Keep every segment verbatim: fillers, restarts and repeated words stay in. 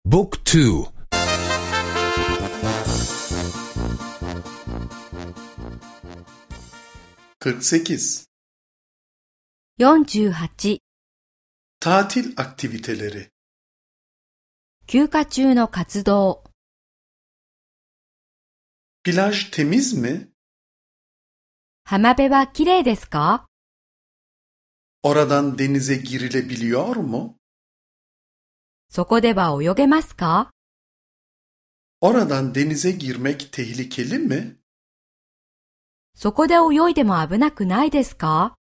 บุ๊กทู kırk sekiz. よんじゅうはち Tatil aktiviteleri. 休暇中の活動 Plaj temiz mi? 浜辺はきれいですか？ Oradan denize girilebiliyor mu? そこでは泳げますか？ Oradan denize girmek tehlikeli mi? そこで泳いでも危なくないですか？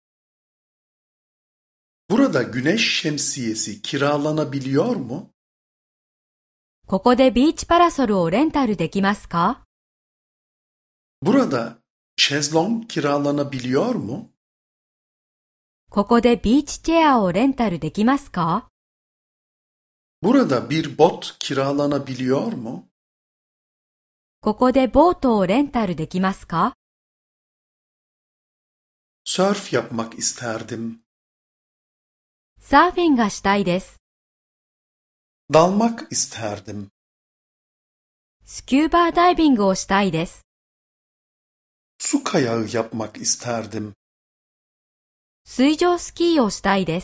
Burada güneş şemsiyesi kiralanabiliyor mu? ここでビーチパラソルをレンタルできますか？ Burada şezlong kiralanabiliyor mu? ここでビーチチェアをレンタルできますか？ Burada bir bot kiralanabiliyor mu? ここでボートをレンタルできますか？ Sörf yapmak isterdim. サーフィンがしたいです。 Dalmak isterdim. スキューバーダイビングをしたいです。 Su kayağı yapmak isterdim. 水上スキーをしたいです。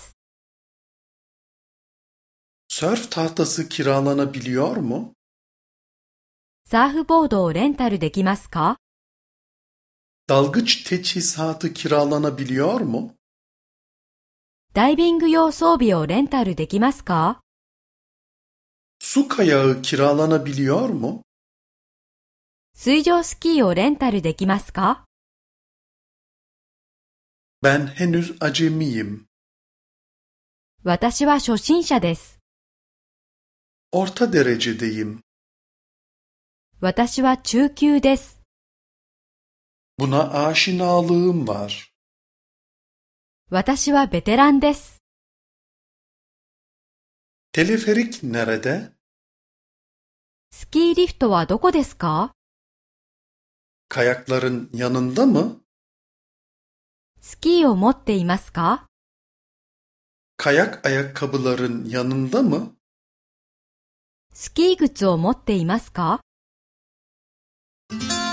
Sörf tahtası kiralanabiliyor mu? サーフボードをレンタルできますか？ Dalgıç teçhizatı kiralanabiliyor mu? ダイビング用装備をレンタルできますか？ Su kayağı kiralanabiliyor mu? 水上スキーをレンタルできますか？ Ben henüz acemiyim. 私は初心者です。 Orta derecedeyim. 私は中級です。 Buna aşinalığım var. 私はベテランです。 Teleferik nerede? スキーリフトはどこですか？ Kayakların yanında mı? スキーを持っていますか？ Kayak ayakkabıların yanında mı? スキー靴を持っていますか？